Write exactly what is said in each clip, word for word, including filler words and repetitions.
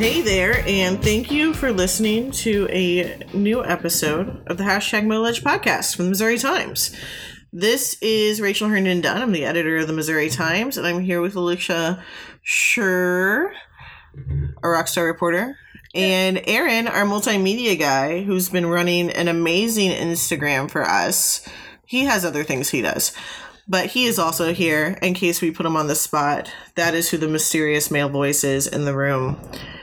Hey there, and thank you for listening to a new episode of the Hashtag Middle-Edge Podcast from the Missouri Times. This is Rachel Herndon Dunn. I'm the editor of the Missouri Times, and I'm here with Alicia Schur, a rockstar reporter, and Aaron, our multimedia guy, who's been running an amazing Instagram for us. He has other things he does, but he is also here in case we put him on the spot. That is who the mysterious male voice is in the room.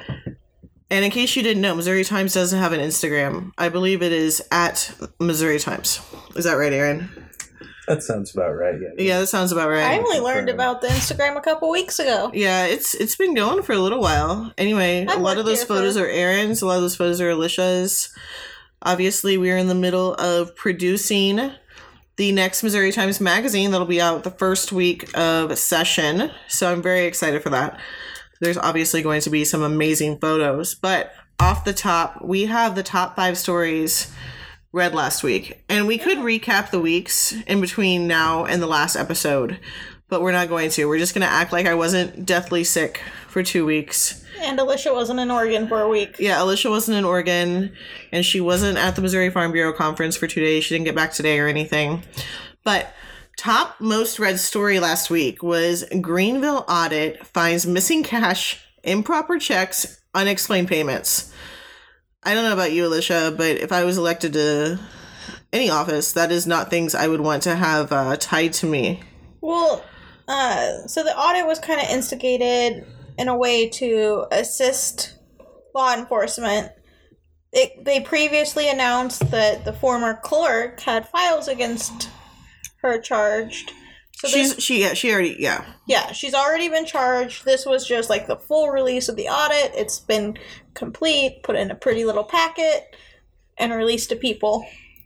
And in case you didn't know, Missouri Times doesn't have an Instagram. I believe it is at Missouri Times. Is that right, Aaron? That sounds about right, yeah. Yeah, that sounds about right. I only learned about the Instagram a couple weeks ago. Yeah, it's it's been going for a little while. Anyway, I've a lot of those photos for... are Aaron's. A lot of those photos are Alicia's. Obviously, we're in the middle of producing the next Missouri Times magazine that'll be out the first week of session. So I'm very excited for that. There's obviously going to be some amazing photos. But off the top, we have the top five stories read last week. And we could recap the weeks in between now and the last episode. But we're not going to. We're just going to act like I wasn't deathly sick for two weeks. And Alicia wasn't in Oregon for a week. Yeah, Alicia wasn't in Oregon. And she wasn't at the Missouri Farm Bureau conference for two days. She didn't get back today or anything. But top most read story last week was Greenville audit finds missing cash, improper checks, unexplained payments. I don't know about you, Alicia, but if I was elected to any office, that is not things I would want to have uh, tied to me. Well, uh, so the audit was kind of instigated in a way to assist law enforcement. It, they previously announced that the former clerk had files against her charged. So she's she yeah she already yeah yeah she's already been charged. This was just like the full release of the audit. It's been complete, put in a pretty little packet, and released to people.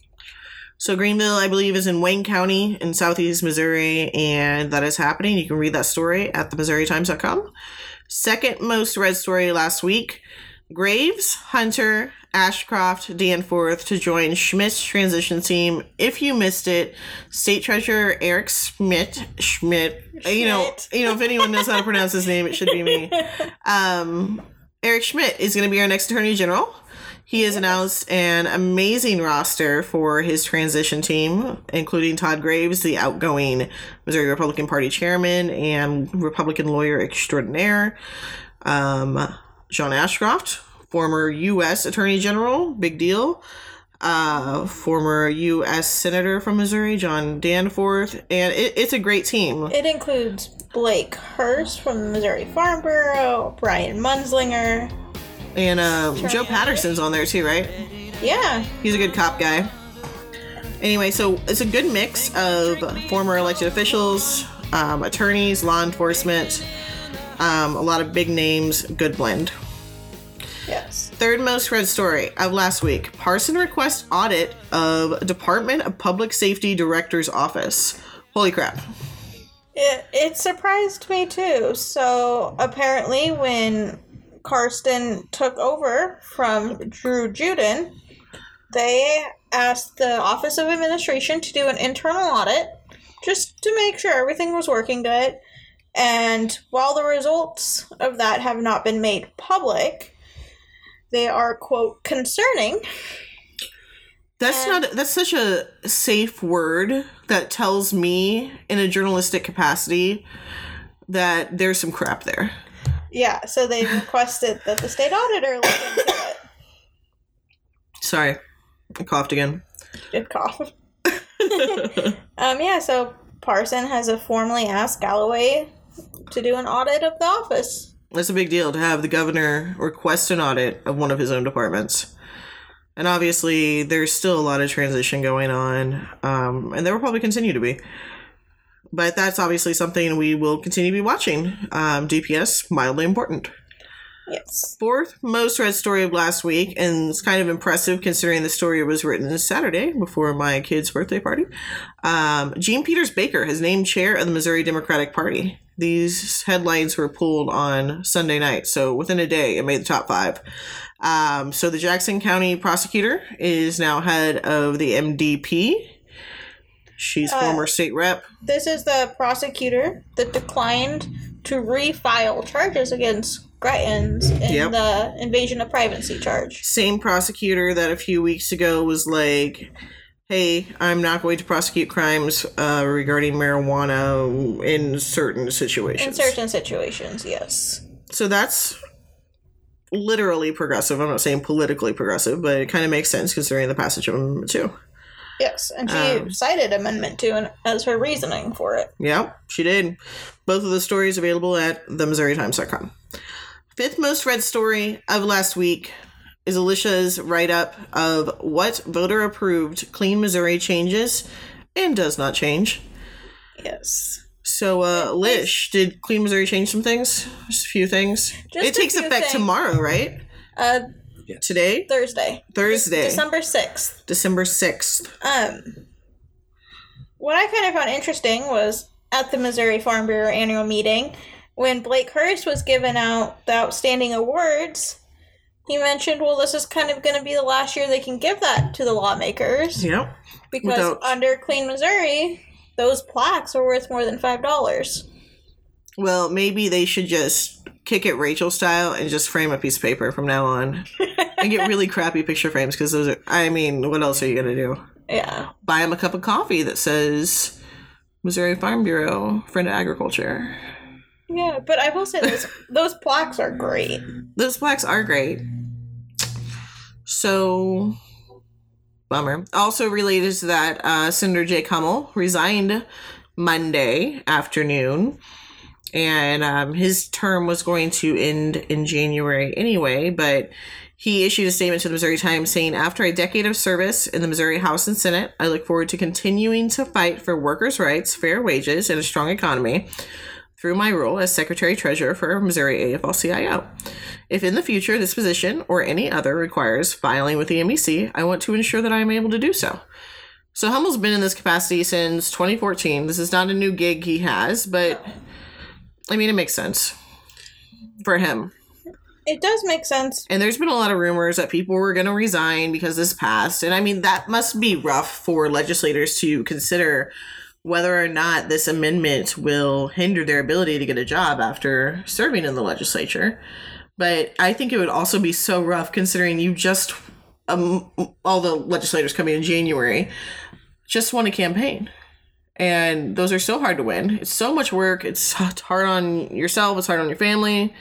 So Greenville, I believe, is in Wayne County in southeast Missouri, and that is happening. You can read that story at the missouri times dot com. Second most read story last week: Graves, Hunter, Ashcroft, Danforth to join Schmidt's transition team. If you missed it, State Treasurer Eric Schmidt, Schmidt, Schmidt. you know, you know, if anyone knows how to pronounce his name, it should be me. Um, Eric Schmidt is going to be our next Attorney General. He has announced an amazing roster for his transition team, including Todd Graves, the outgoing Missouri Republican Party chairman and Republican lawyer extraordinaire. Um, John Ashcroft, former U S Attorney General, big deal. Uh, former U S Senator from Missouri, John Danforth. And it, it's a great team. It includes Blake Hurst from the Missouri Farm Bureau, Brian Munslinger. And uh, Joe Patterson's on there too, right? Yeah. He's a good cop guy. Anyway, so it's a good mix of former elected officials, um, attorneys, law enforcement, um, a lot of big names, good blend. Yes. Third most read story of last week: Parson requests audit of Department of Public Safety Director's office. Holy crap. It, it surprised me too. So apparently when Karsten took over from Drew Juden, they asked the Office of Administration to do an internal audit just to make sure everything was working good. And while the results of that have not been made public, they are, quote, concerning. That's and, not, that's such a safe word that tells me in a journalistic capacity that there's some crap there. Yeah, so they requested that the state auditor look into it. Sorry, I coughed again. Did cough. um, yeah, so Parson has formally asked Galloway to do an audit of the office. That's a big deal to have the governor request an audit of one of his own departments. And obviously, there's still a lot of transition going on, um, and there will probably continue to be. But that's obviously something we will continue to be watching. Um, D P S, mildly important. Yes. Fourth most read story of last week, and it's kind of impressive considering the story was written Saturday before my kid's birthday party. Um, Jean Peters Baker has named chair of the Missouri Democratic Party. These headlines were pulled on Sunday night, so within a day it made the top five. Um, so the Jackson County prosecutor is now head of the M D P. She's uh, former state rep. This is the prosecutor that declined to refile charges against Gretton's in Yep. the invasion of privacy charge. Same prosecutor that a few weeks ago was like, hey, I'm not going to prosecute crimes uh, regarding marijuana in certain situations. In certain situations, yes. So that's literally progressive. I'm not saying politically progressive, but it kind of makes sense considering the passage of Amendment two. Yes, and she Um, cited Amendment two in- as her reasoning for it. Yeah, she did. Both of the stories available at the missouri times dot com. Fifth most read story of last week is Alicia's write-up of what voter-approved Clean Missouri changes and does not change. Yes. So, uh, Lish, did Clean Missouri change some things? Just a few things? Just it a takes few effect things. tomorrow, right? Uh, Today? Thursday. Thursday. December sixth. December sixth. Um, what I kind of found interesting was at the Missouri Farm Bureau annual meeting, when Blake Hurst was giving out the outstanding awards, he mentioned, well, this is kind of going to be the last year they can give that to the lawmakers. Yep. Because Without- under Clean Missouri, those plaques are worth more than five dollars. Well, maybe they should just kick it Rachel style and just frame a piece of paper from now on. And get really crappy picture frames because those are, I mean, what else are you going to do? Yeah. Buy them a cup of coffee that says Missouri Farm Bureau, Friend of Agriculture. Yeah, but I will say those those plaques are great. Those plaques are great. So, bummer. Also related to that, uh, Senator Jake Hummel resigned Monday afternoon. And um, his term was going to end in January anyway, but he issued a statement to the Missouri Times saying, after a decade of service in the Missouri House and Senate, I look forward to continuing to fight for workers' rights, fair wages, and a strong economy through my role as Secretary-Treasurer for Missouri A F L C I O. If in the future this position or any other requires filing with the M E C, I want to ensure that I am able to do so. So Hummel's been in this capacity since twenty fourteen. This is not a new gig he has, but I mean, it makes sense for him. It does make sense. And there's been a lot of rumors that people were going to resign because this passed. And I mean, that must be rough for legislators to consider whether or not this amendment will hinder their ability to get a job after serving in the legislature. But I think it would also be so rough considering you just, um, all the legislators coming in January, just won a campaign. And those are so hard to win. It's so much work. It's hard on yourself. It's hard on your family.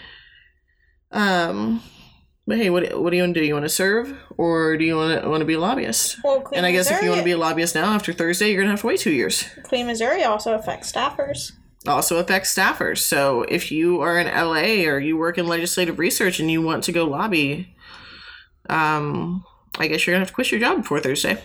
Um, but hey, what what do you want to do? You want to serve, or do you want to want to be a lobbyist? Well, Clean and I guess Missouri, if you want to be a lobbyist now, after Thursday, you're gonna have to wait two years. Clean Missouri also affects staffers. Also affects staffers. So if you are in L A or you work in legislative research and you want to go lobby, um, I guess you're gonna have to quit your job before Thursday.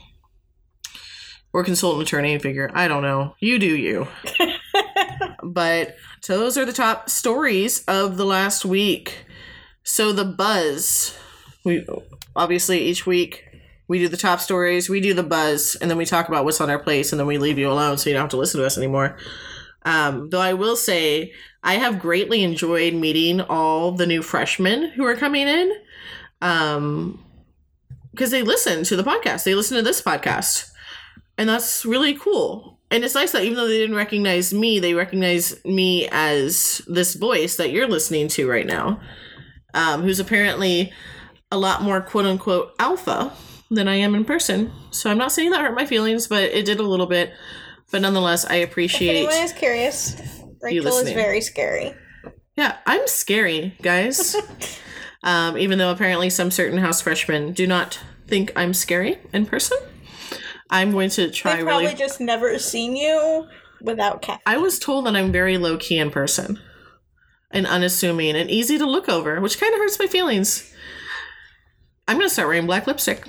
Or consult an attorney and figure, I don't know. You do you. But so those are the top stories of the last week. So the buzz. We obviously each week we do the top stories, we do the buzz, and then we talk about what's on our plate, and then we leave you alone so you don't have to listen to us anymore. Um, though I will say I have greatly enjoyed meeting all the new freshmen who are coming in. Um, because they listen to the podcast. They listen to this podcast. And that's really cool. And it's nice that even though they didn't recognize me, they recognize me as this voice that you're listening to right now, um, who's apparently a lot more quote-unquote alpha than I am in person. So I'm not saying that hurt my feelings, but it did a little bit. But nonetheless, I appreciate... If anyone is curious, Rachel is listening. very scary. Yeah, I'm scary, guys. um, even though apparently some certain house freshmen do not think I'm scary in person. I'm going to try They've probably really... just never seen you without cat. I was told that I'm very low-key in person. And unassuming and easy to look over, which kind of hurts my feelings. I'm going to start wearing black lipstick.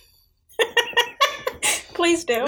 Please do.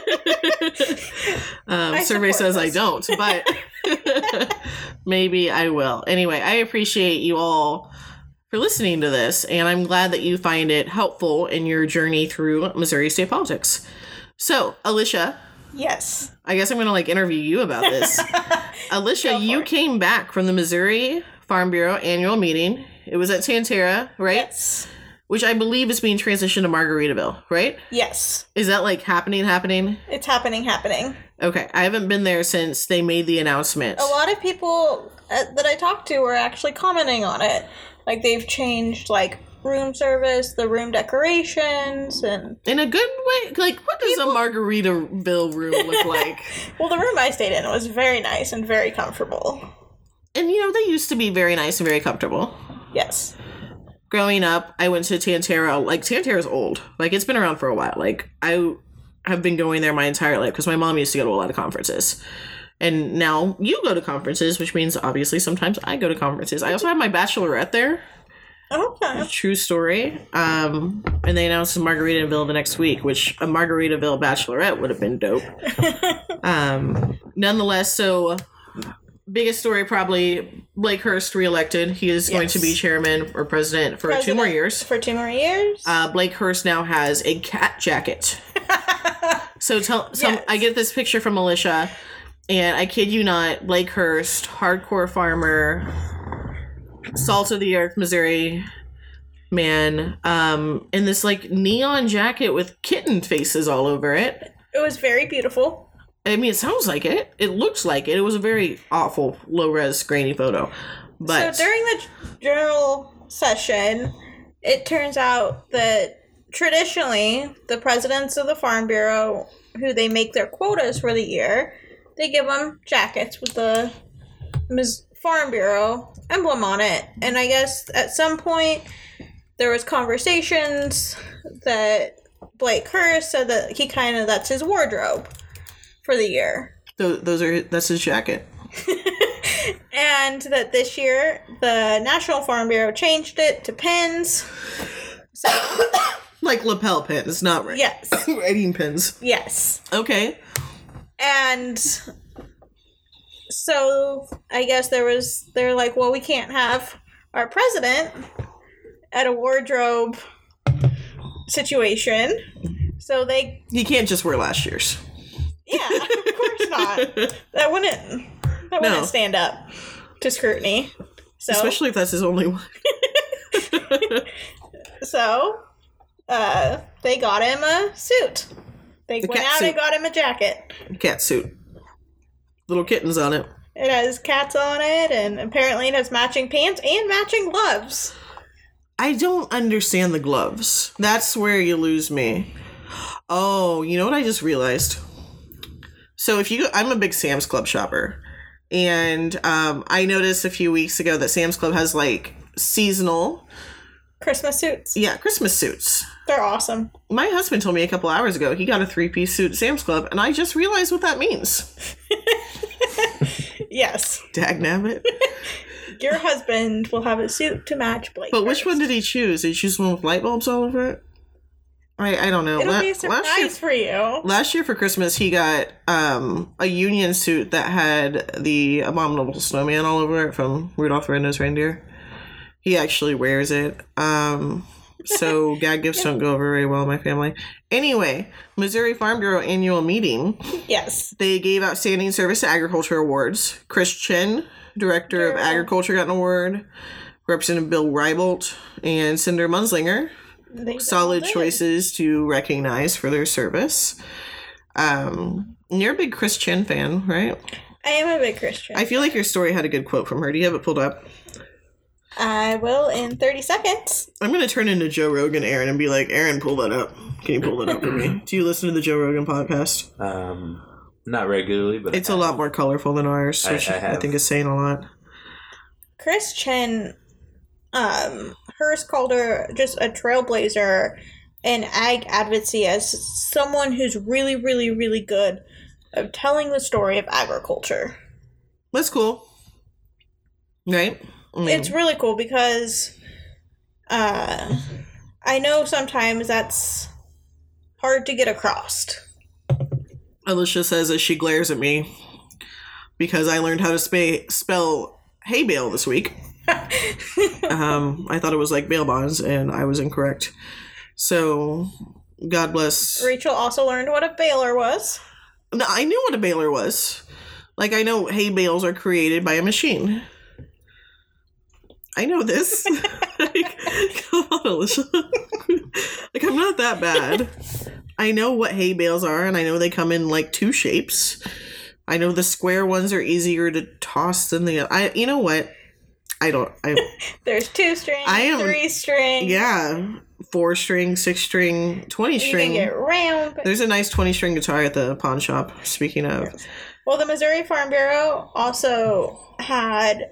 um, I survey support says I this. don't, but maybe I will. Anyway, I appreciate you all for listening to this, and I'm glad that you find it helpful in your journey through Missouri state politics. So, Alicia, Yes. I guess I'm going to like interview you about this. Alicia, Go for you it. came back from the Missouri Farm Bureau annual meeting. It was at Tantera, right? Yes. Which I believe is being transitioned to Margaritaville, right? Yes. Is that like happening, happening? It's happening, happening. Okay, I haven't been there since they made the announcement. A lot of people uh, that I talked to were actually commenting on it. Like, they've changed, like, room service, the room decorations, and... In a good way? Like, what does people... a Margaritaville room look like? Well, the room I stayed in was very nice and very comfortable. And, you know, they used to be very nice and very comfortable. Yes. Growing up, I went to Tantera. Like, Tantera's old. Like, it's been around for a while. Like, I... have been going there my entire life because my mom used to go to a lot of conferences. And now you go to conferences, which means obviously sometimes I go to conferences. I also have my bachelorette there. Okay. True story. Um, and they announced Margaritaville the next week, which a Margaritaville bachelorette would have been dope. um, nonetheless, so biggest story probably Blake Hurst reelected. He is yes. going to be chairman or president for president two more years. For two more years. Uh, Blake Hurst now has a cat jacket. So tell, so yes. I get this picture from Alicia, and I kid you not, Blake Hurst, hardcore farmer, salt of the earth, Missouri man, um, in this like neon jacket with kitten faces all over it. It was very beautiful. I mean, it sounds like it. It looks like it. It was a very awful, low-res, grainy photo. But so during the general session, it turns out that traditionally, the presidents of the Farm Bureau, who they make their quotas for the year, they give them jackets with the Farm Bureau emblem on it. And I guess at some point, there was conversations that Blake Hurst said that he kind of, that's his wardrobe for the year. Those, those are, that's his jacket. And that this year, the National Farm Bureau changed it to pins. So... Like lapel pins, not right. Yes. Writing pins. Yes. Okay. And so I guess there was, they're like, well, we can't have our president at a wardrobe situation. So they... He can't just wear last year's. Yeah, of course not. That wouldn't, that wouldn't no. stand up to scrutiny. So, especially if that's his only one. So... Uh, they got him a suit. They the went out suit. and got him a jacket. Cat suit. Little kittens on it. It has cats on it, and apparently it has matching pants and matching gloves. I don't understand the gloves. That's where you lose me. Oh, you know what I just realized? So if you, I'm a big Sam's Club shopper, and um, I noticed a few weeks ago that Sam's Club has like seasonal Christmas suits. Yeah, Christmas suits. They're awesome. My husband told me a couple hours ago he got a three-piece suit at Sam's Club, and I just realized what that means. Yes. Dagnabbit. Your husband will have a suit to match Blake. But which one did he choose? Did he choose one with light bulbs all over it? I, I don't know. It'll La- be a surprise last year, for you. Last year for Christmas, he got um, a Union suit that had the Abominable Snowman all over it from Rudolph the Red-Nosed Reindeer. He actually wears it. Um, so gag gifts don't go over very well in my family. Anyway, Missouri Farm Bureau annual meeting. Yes. They gave Outstanding Service to Agriculture awards. Chris Chen, Director of Agriculture, got an award. Representative Bill Reibolt and Senator Munslinger. They solid choices to recognize for their service. Um, you're a big Chris Chen fan, right? I am a big Chris Chen I feel fan. Like your story had a good quote from her. Do you have it pulled up? I will in thirty seconds. I'm going to turn into Joe Rogan, Aaron, and be like, Aaron, pull that up. Can you pull that up for me? Do you listen to the Joe Rogan podcast? Um, not regularly, but it's a lot more colorful than ours, which I, I, I think is saying a lot. Chris Chen, um, Hearst called her just a trailblazer in ag advocacy as someone who's really, really, really good at telling the story of agriculture. That's cool. Right? I mean, it's really cool because uh, I know sometimes that's hard to get across. Alicia says as she glares at me because I learned how to sp- spell hay bale this week. um, I thought it was like bail bonds, and I was incorrect. So, God bless. Rachel also learned what a baler was. No, I knew what a baler was. Like, I know hay bales are created by a machine. I know this. Like, come on, Alicia. Like, I'm not that bad. I know what hay bales are, and I know they come in like two shapes. I know the square ones are easier to toss than the. I. You know what? I don't. I. There's two string, I am, three string. Yeah, four string, six string, twenty string. You can get round. There's a nice twenty string guitar at the pawn shop. Speaking of, yes. Well, the Missouri Farm Bureau also had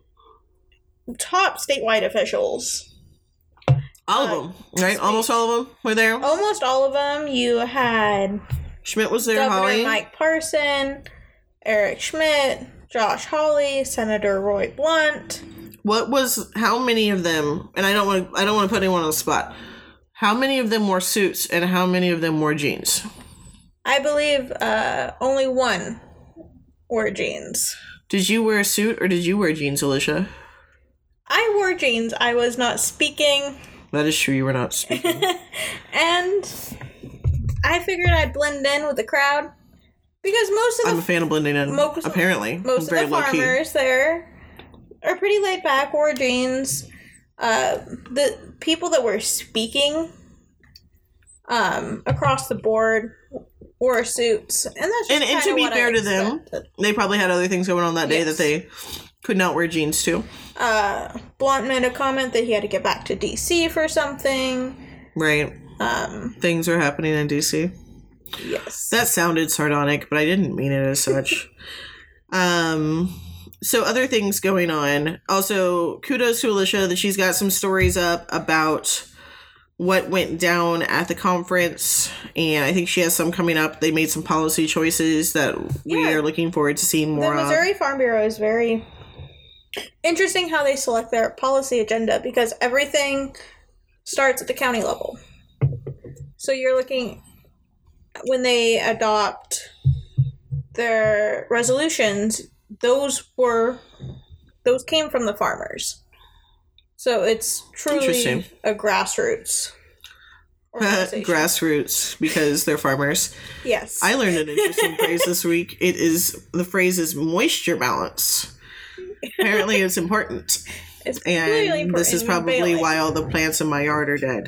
top statewide officials. All of uh, them, right? Almost all of them were there. Almost all of them. You had Schmidt was there. Governor Hawley. Mike Parson, Eric Schmidt, Josh Hawley, Senator Roy Blunt. What was? How many of them? And I don't want. I don't want to put anyone on the spot. How many of them wore suits, and how many of them wore jeans? I believe uh, only one wore jeans. Did you wear a suit, or did you wear jeans, Alicia? I wore jeans. I was not speaking. That is true. You were not speaking. And I figured I'd blend in with the crowd because most of the I'm a fan of blending in. Most, apparently, most of the farmers there are pretty laid back. Wore jeans. Uh, the people that were speaking, um, across the board wore suits, and that's just and, and to be fair to them, they probably had other things going on that day yes. that they could not wear jeans to. Uh, Blunt made a comment that he had to get back to D C for something. Right. Um, Things are happening in D C. Yes. That sounded sardonic, but I didn't mean it as such. um, so other things going on. Also, kudos to Alicia that she's got some stories up about what went down at the conference, and I think she has some coming up. They made some policy choices that yeah. we are looking forward to seeing more of. The Missouri Farm Bureau is very interesting how they select their policy agenda because everything starts at the county level. So you're looking when they adopt their resolutions, those were those came from the farmers. So it's truly a grassroots organization. Grassroots because they're farmers. Yes. I learned an interesting phrase this week. It is the phrase is moisture balance. Apparently it's important. It's and really important. This is probably why all the plants in my yard are dead.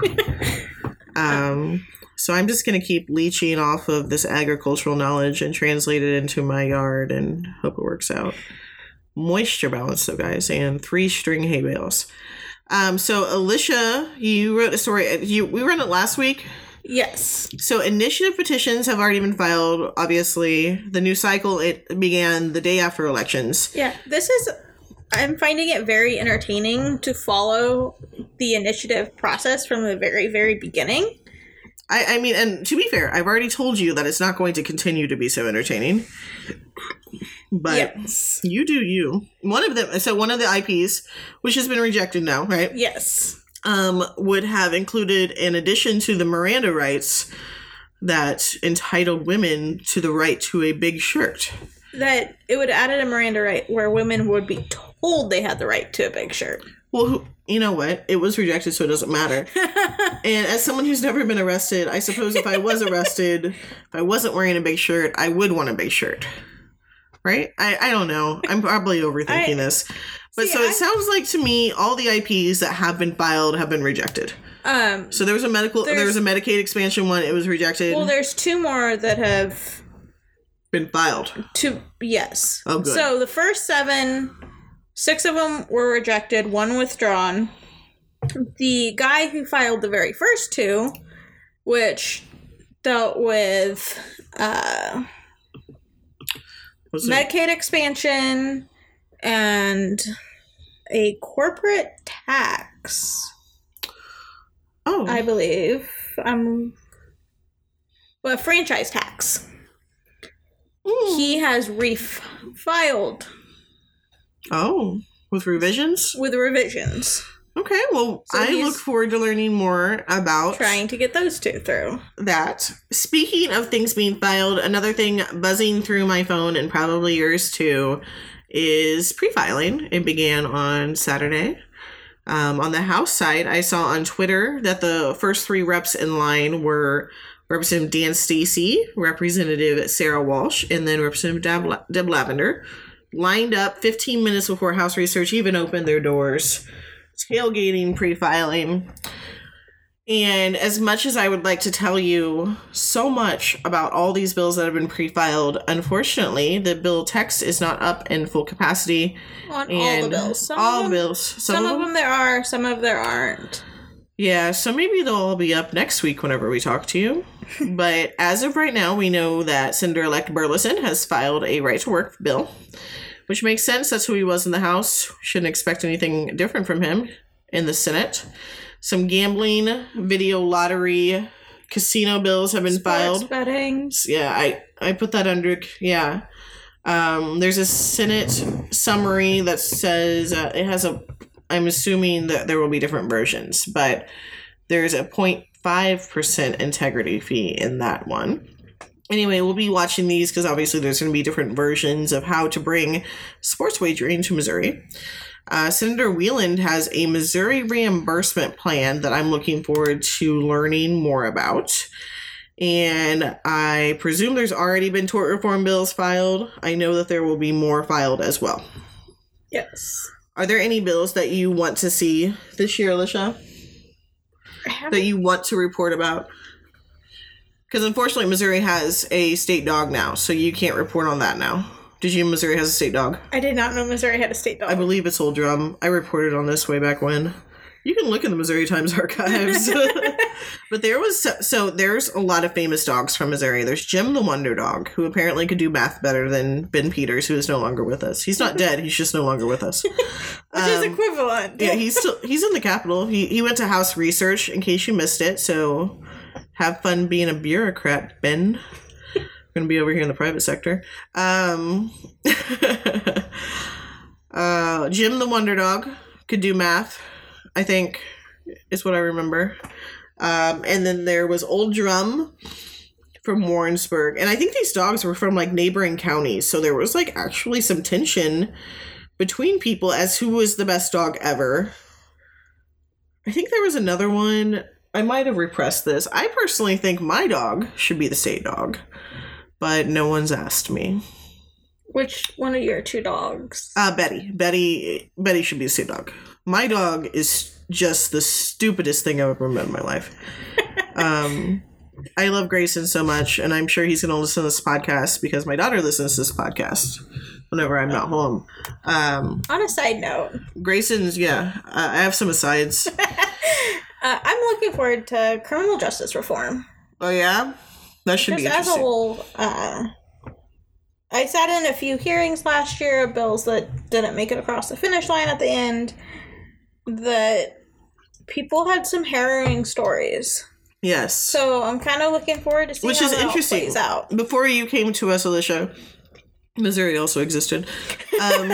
um, so I'm just going to keep leeching off of this agricultural knowledge and translate it into my yard and hope it works out. Moisture balance, though, guys, and three string hay bales. Um, so Alicia, you wrote a story. You we ran it last week. Yes. So initiative petitions have already been filed. Obviously, the new cycle it began the day after elections. Yeah, this is. I'm finding it very entertaining to follow the initiative process from the very, very beginning. I, I mean, and to be fair, I've already told you that it's not going to continue to be so entertaining. But yes. You do you. One of them, so one of the I Ps, which has been rejected now, right? Yes. Um, would have included, in addition to the Miranda rights, that entitled women to the right to a big shirt. That it would add a Miranda right where women would be told they had the right to a big shirt. Well, who, you know what? It was rejected, so it doesn't matter. And as someone who's never been arrested, I suppose if I was arrested, if I wasn't wearing a big shirt, I would want a big shirt. Right? I, I don't know. I'm probably overthinking I, this. But see, so it I, sounds like to me, all the I Ps that have been filed have been rejected. Um, so there was a medical, there was a Medicaid expansion one. It was rejected. Well, there's two more that have been filed. Two, yes. Oh, good. So the first seven, six of them were rejected, one withdrawn. The guy who filed the very first two, which dealt with uh, Medicaid expansion and a corporate tax. Oh, I believe. Um, well, franchise tax. Ooh. He has refiled. Oh, with revisions? With revisions. Okay, well, so I look forward to learning more about... trying to get those two through. That. Speaking of things being filed, another thing buzzing through my phone, and probably yours too, is pre-filing. It began on Saturday. Um, on the House side, I saw on Twitter that the first three reps in line were Representative Dan Stacy, Representative Sarah Walsh, and then Representative Deb, La- Deb Lavender, lined up fifteen minutes before House Research even opened their doors, tailgating, pre-filing. And as much as I would like to tell you so much about all these bills that have been pre-filed, unfortunately, the bill text is not up in full capacity. On all the bills. Some all of them, the bills. Some, some of of them there are, some of there aren't. Yeah, so maybe they'll all be up next week whenever we talk to you. But as of right now, we know that Senator-elect Burleson has filed a right-to-work bill, which makes sense. That's who he was in the House. Shouldn't expect anything different from him in the Senate. Some gambling, video lottery, casino bills have been Sports filed. betting. Yeah, I, I put that under, yeah. Um, there's a Senate summary that says uh, it has a, I'm assuming that there will be different versions, but there's a zero point five percent integrity fee in that one. Anyway, we'll be watching these because obviously there's going to be different versions of how to bring sports wagering to Missouri. Uh, Senator Wieland has a Missouri reimbursement plan that I'm looking forward to learning more about. And I presume there's already been tort reform bills filed. I know that there will be more filed as well. Yes. Are there any bills that you want to see this year, Alicia? That you want to report about? Because unfortunately, Missouri has a state dog now, so you can't report on that now. Did you know Missouri has a state dog? I did not know Missouri had a state dog. I believe it's Old Drum. I reported on this way back when. You can look in the Missouri Times archives. But there was, so, so there's a lot of famous dogs from Missouri. There's Jim the Wonder Dog, who apparently could do math better than Ben Peters, who is no longer with us. He's not dead. He's just no longer with us. Which um, is equivalent. Yeah, he's still, he's in the Capitol. He, he went to House Research, in case you missed it. So have fun being a bureaucrat, Ben. Going to be over here in the private sector. Um, uh, Jim the Wonder Dog could do math, I think, is what I remember. Um, and then there was Old Drum from Warrensburg. And I think these dogs were from, like, neighboring counties. So there was, like, actually some tension between people as who was the best dog ever. I think there was another one. I might have repressed this. I personally think my dog should be the state dog. But no one's asked me. Which one of your two dogs? Uh, Betty. Betty Betty should be a state dog. My dog is just the stupidest thing I've ever met in my life. um, I love Grayson so much, and I'm sure he's going to listen to this podcast because my daughter listens to this podcast whenever I'm not home. Um, On a side note. Grayson's, yeah. Uh, I have some asides. uh, I'm looking forward to criminal justice reform. Oh, yeah? That should Just be interesting. as a whole, uh, I sat in a few hearings last year of bills that didn't make it across the finish line at the end, that people had some harrowing stories. Yes. So I'm kind of looking forward to seeing Which how is that interesting. all plays out. Before you came to us, Alicia, Missouri also existed. Um,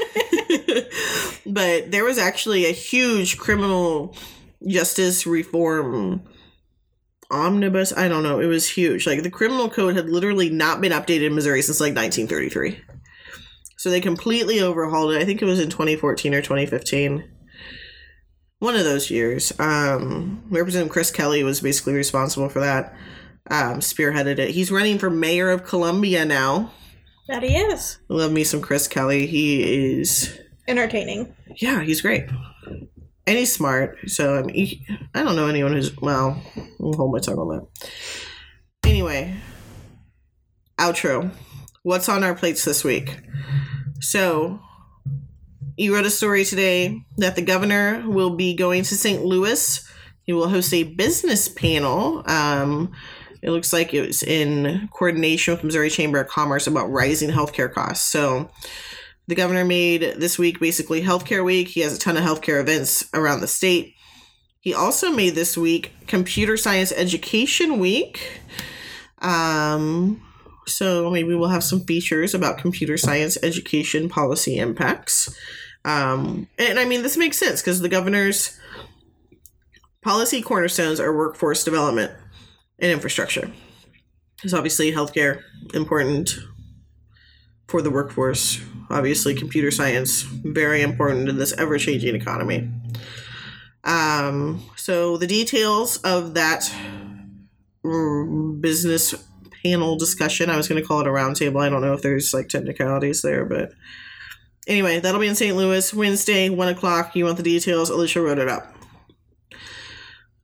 but there was actually a huge criminal justice reform omnibus. I don't know. It was huge. Like, the criminal code had literally not been updated in Missouri since, like, nineteen thirty-three. So they completely overhauled it. I think it was in twenty fourteen or twenty fifteen. One of those years. Um, Representative Chris Kelly was basically responsible for that. Um, spearheaded it. He's running for mayor of Columbia now. That he is. I love me some Chris Kelly. He is... entertaining. Yeah, he's great. And he's smart. So, I mean, he, I don't know anyone who's... Well, I'll hold my tongue on that. Anyway. Outro. What's on our plates this week? So, you wrote a story today that the governor will be going to Saint Louis. He will host a business panel. Um, it looks like it was in coordination with Missouri Chamber of Commerce about rising healthcare costs. So, the governor made this week basically Healthcare Week. He has a ton of healthcare events around the state. He also made this week Computer Science Education Week. Um, so maybe we'll have some features about computer science education policy impacts. Um, and I mean, this makes sense because the governor's policy cornerstones are workforce development and infrastructure. Because obviously healthcare, important for the workforce. Obviously, computer science, very important in this ever-changing economy. Um, so the details of that business panel discussion, I was going to call it a roundtable. I don't know if there's like technicalities there, but anyway, that'll be in Saint Louis Wednesday, one o'clock. You want the details? Alicia wrote it up.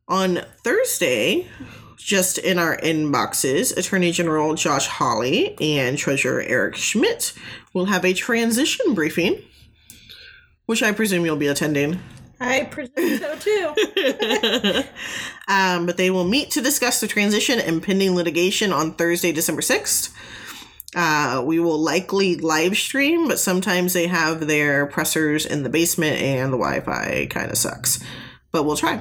On Thursday, just in our inboxes, Attorney General Josh Hawley and Treasurer Eric Schmidt will have a transition briefing, which I presume you'll be attending. I presume so too. um, but they will meet to discuss the transition and pending litigation on Thursday, December sixth. Uh, we will likely live stream, but sometimes they have their pressers in the basement and the Wi-Fi kind of sucks. But we'll try.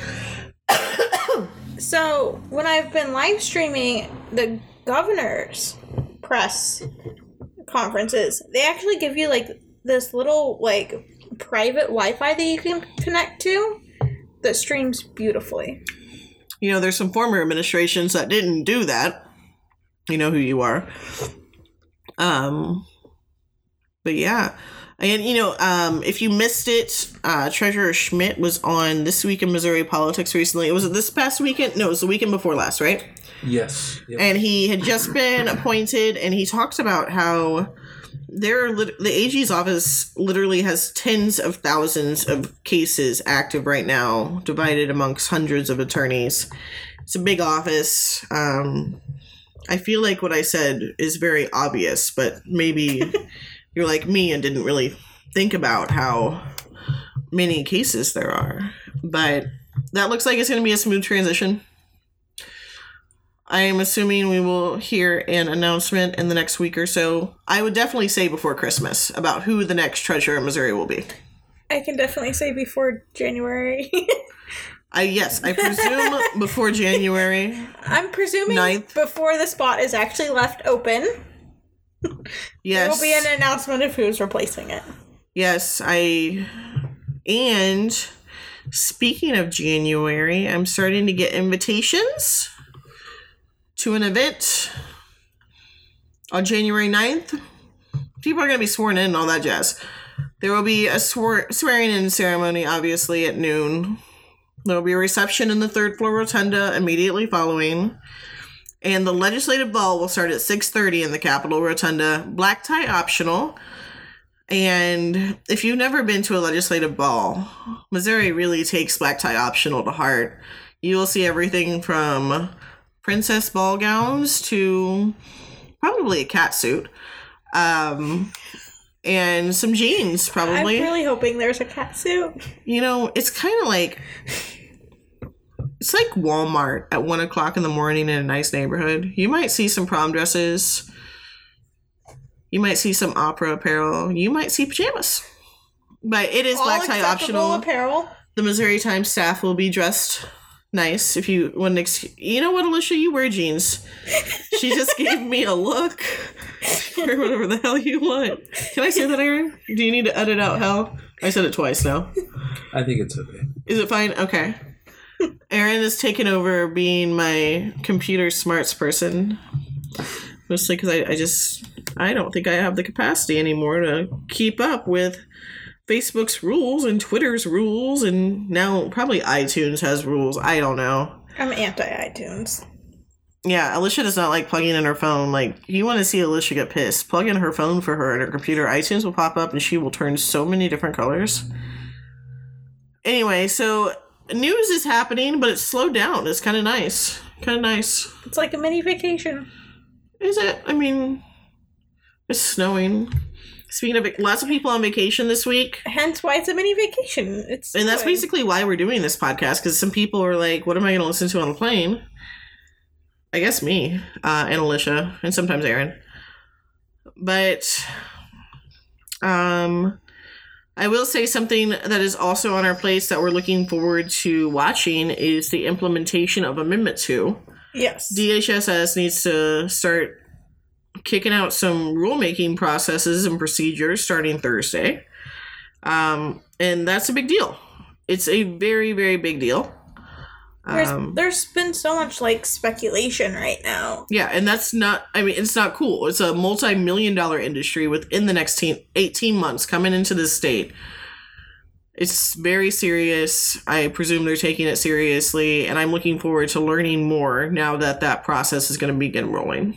So, when I've been live streaming the governor's press conferences, they actually give you, like, this little, like, private Wi-Fi that you can connect to that streams beautifully. You know, there's some former administrations that didn't do that. You know who you are. Um, but yeah. And, you know, um, if you missed it, uh, Treasurer Schmidt was on This Week in Missouri Politics recently. Was it this past weekend? No, it was the weekend before last, right? Yes. Yep. And he had just been appointed, and he talks about how there are lit- the A G's office literally has tens of thousands of cases active right now, divided amongst hundreds of attorneys. It's a big office. Um, I feel like what I said is very obvious, but maybe you're like me and didn't really think about how many cases there are. But that looks like it's going to be a smooth transition. I am assuming we will hear an announcement in the next week or so. I would definitely say before Christmas about who the next treasurer of Missouri will be. I can definitely say before January. I yes, I presume before January. I'm presuming ninth. Before the spot is actually left open. Yes. There will be an announcement of who's replacing it. Yes, I... And speaking of January, I'm starting to get invitations to an event on January ninth. People are going to be sworn in and all that jazz. There will be a swor- swearing-in ceremony, obviously, at noon. There will be a reception in the third floor rotunda immediately following. And the legislative ball will start at six thirty in the Capitol Rotunda. Black tie optional. And if you've never been to a legislative ball, Missouri really takes black tie optional to heart. You will see everything from princess ball gowns to probably a cat suit. Um, and some jeans, probably. I'm really hoping there's a cat suit. You know, it's kind of like... It's like Walmart at one o'clock in the morning in a nice neighborhood. You might see some prom dresses. You might see some opera apparel. You might see pajamas. But it is All black tie optional. Apparel. The Missouri Times staff will be dressed nice. If you want to, ex- you know what, Alicia, you wear jeans. She just gave me a look. Or whatever the hell you want. Can I say that, Aaron? Do you need to edit out hell? I said it twice now. I think it's okay. Is it fine? Okay. Aaron has taken over being my computer smarts person. Mostly because I, I just, I don't think I have the capacity anymore to keep up with Facebook's rules and Twitter's rules, and now probably iTunes has rules. I don't know. I'm anti-iTunes. Yeah, Alicia does not like plugging in her phone. Like, you want to see Alicia get pissed. Plug in her phone for her and her computer. iTunes will pop up and she will turn so many different colors. Anyway, so... news is happening, but it's slowed down. It's kind of nice. Kind of nice. It's like a mini vacation. Is it? I mean, it's snowing. Speaking of it, lots of people on vacation this week. Hence why it's a mini vacation. It's And that's snowing. basically why we're doing this podcast, because some people are like, what am I going to listen to on the plane? I guess me, uh, and Alicia, and sometimes Aaron. But, um... I will say something that is also on our plates that we're looking forward to watching is the implementation of Amendment two. Yes. D H S S needs to start kicking out some rulemaking processes and procedures starting Thursday. Um, and that's a big deal. It's a very, very big deal. There's, Um, there's been so much, like, speculation right now. yeah, and that's not, I mean, it's not cool. It's a multi-million dollar industry within the next eighteen months coming into this state. It's very serious. I presume they're taking it seriously, and I'm looking forward to learning more now that that process is going to begin rolling.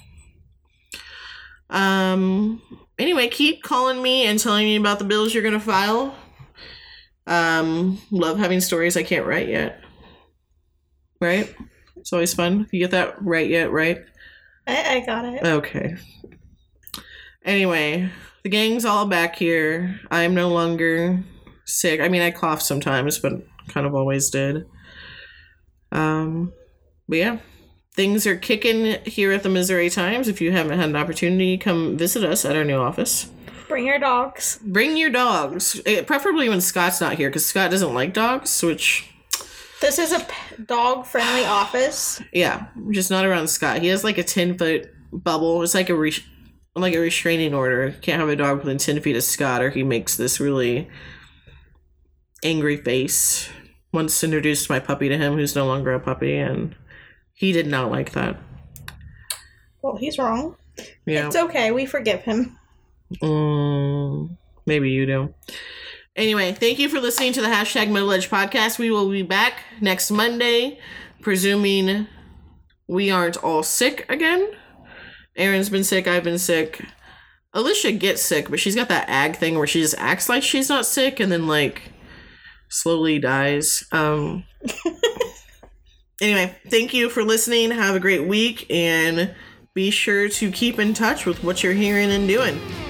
Um. Anyway, keep calling me and telling me about the bills you're going to file. Um. Love having stories I can't write yet. right? It's always fun. You get that right yet, right? I, I got it. Okay. Anyway, the gang's all back here. I'm no longer sick. I mean, I cough sometimes, but kind of always did. Um, but yeah, things are kicking here at the Missouri Times. If you haven't had an opportunity, come visit us at our new office. Bring your dogs. Bring your dogs, eh, preferably when Scott's not here, because Scott doesn't like dogs, which... This is a dog-friendly office. Yeah, just not around Scott. He has like a ten-foot bubble. It's like a re- like a restraining order. Can't have a dog within ten feet of Scott, or he makes this really angry face. Once introduced my puppy to him, who's no longer a puppy, and he did not like that. Well, he's wrong. Yeah. It's okay. We forgive him. Mm, maybe you do. Anyway, thank you for listening to the Hashtag Middle Edge Podcast. We will be back next Monday, presuming we aren't all sick again. Erin's been sick. I've been sick. Alicia gets sick, but she's got that ag thing where she just acts like she's not sick and then, like, slowly dies. Um. Anyway, thank you for listening. Have a great week, and be sure to keep in touch with what you're hearing and doing.